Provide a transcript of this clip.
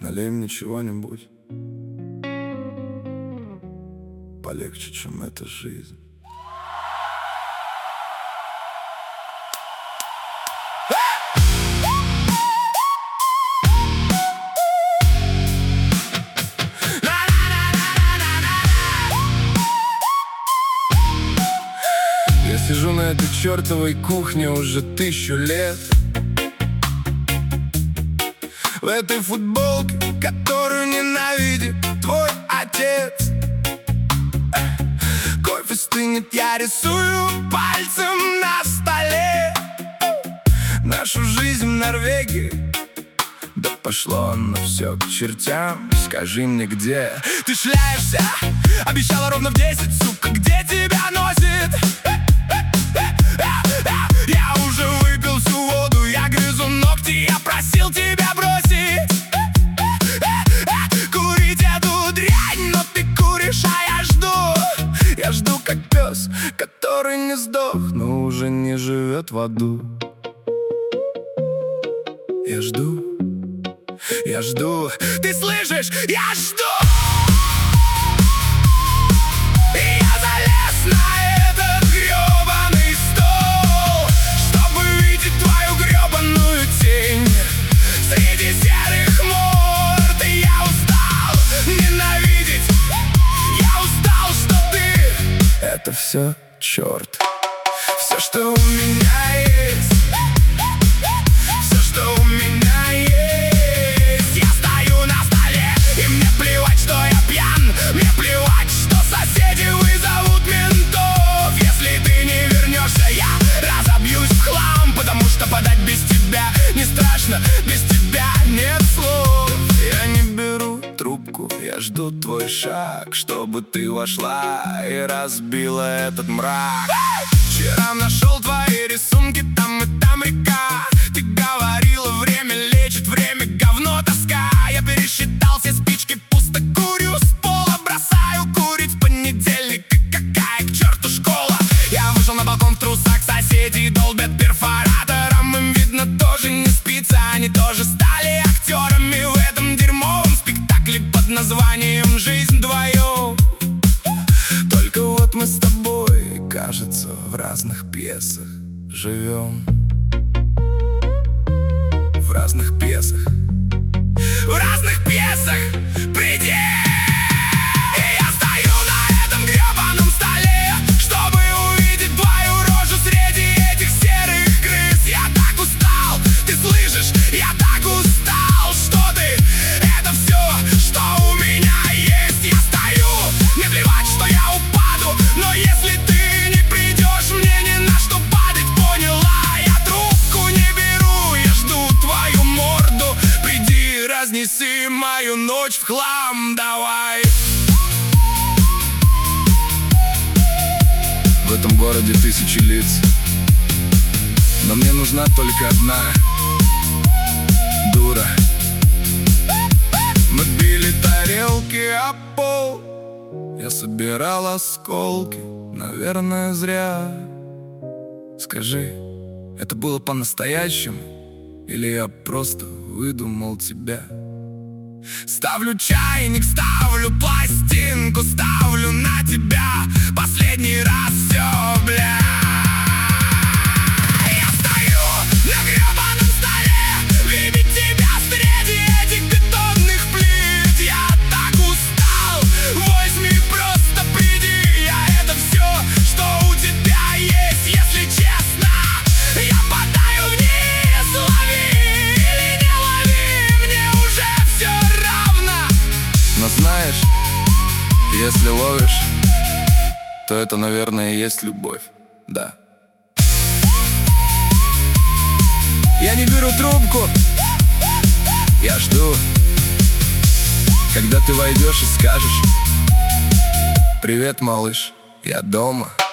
Налей мне чего-нибудь полегче, чем эта жизнь. Я сижу на этой чертовой кухне уже 1000 лет, в этой футболке, которую ненавидит твой отец. Кофе стынет, я рисую пальцем на столе нашу жизнь в Норвегии. Да пошло оно все к чертям. Скажи мне, где ты шляешься? Обещала ровно в 10, сука, где тебя носит? Я уже выпил всю воду, я грызу ногти, я просил тебя бросить курить эту дрянь, но ты куришь, а я жду как пес, который не сдох, но уже не живет в аду. Я жду, ты слышишь? Я жду. Я залез на этот гребаный стол, чтобы видеть твою гребаную тень среди серых морд. И я устал ненавидеть, я устал, что ты — это все черт. Все, что у меня есть, все, что у меня есть. Я стою на столе, и мне плевать, что я пьян. Мне плевать, что соседи вызовут ментов. Если ты не вернешься, я разобьюсь в хлам, потому что подать без тебя не страшно, без тебя нет слов. Я не беру трубку, я жду твой шаг, чтобы ты вошла и разбила этот мрак. Вчера нашел твои рисунки, там и там река. Ты говорила, время лечит, время говно, тоска. Я пересчитал все спички, пусто курю с пола. Бросаю курить в понедельник, какая к черту школа. Я вышел на балкон в трусах, соседи долбят перфоратором. Им видно, тоже не спится, они тоже стали актерами в этом дерьмовом спектакле под названием «Жизнь вдвоем». Только вот мы с тобой, кажется, в разных пьесах живем. В разных пьесах, в разных пьесах. Приди! И я стою на этом гребаном столе, чтобы увидеть твою рожу среди этих серых крыс. Я так устал, ты слышишь? Я так устал, что ты — это все, что у меня есть. Я стою, мне плевать, что я упаду, но если ты не придешь, мне не на что падать, поняла? Я трубку не беру, я жду твою морду. Приди, разнеси мою ночь в хлам, давай. В этом городе 1000 лиц, но мне нужна только одна дура. Мы били тарелки о пол, я собирал осколки, наверное, зря. Скажи, это было по-настоящему, или я просто выдумал тебя? Ставлю чайник, ставлю пластинку, ставлю на тебя последний раз все, бля. Я стою на гребаном столе, видеть тебя среди этих бетонных плит. Я так устал, возьми, просто приди. Я — это все, что у тебя есть. Если честно, я падаю вниз, лови или не лови, мне уже все равно. Но знаешь, если ловишь, то это, наверное, и есть любовь, да. Я не беру трубку, я жду, когда ты войдешь и скажешь: привет, малыш, я дома.